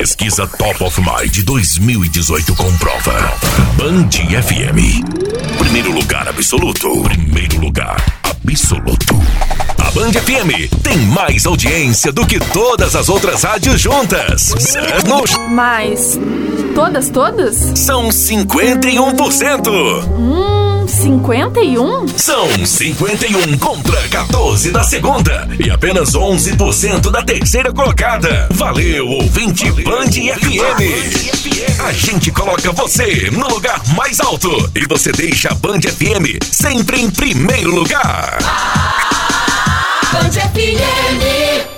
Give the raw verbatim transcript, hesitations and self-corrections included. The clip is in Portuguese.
Pesquisa Top of Mind dois mil e dezoito comprova. Band F M. Primeiro lugar absoluto. Primeiro lugar absoluto. A Band F M tem mais audiência do que todas as outras rádios juntas. Certo? Mas todas, todas? São cinquenta e um por cento. Hum, cinquenta e um? São cinquenta e um contra quatorze da segunda e apenas onze por cento da terceira colocada. Valeu, ouvinte Band F M. A gente coloca você no lugar mais alto e você deixa a Band F M sempre em primeiro lugar. Band F M.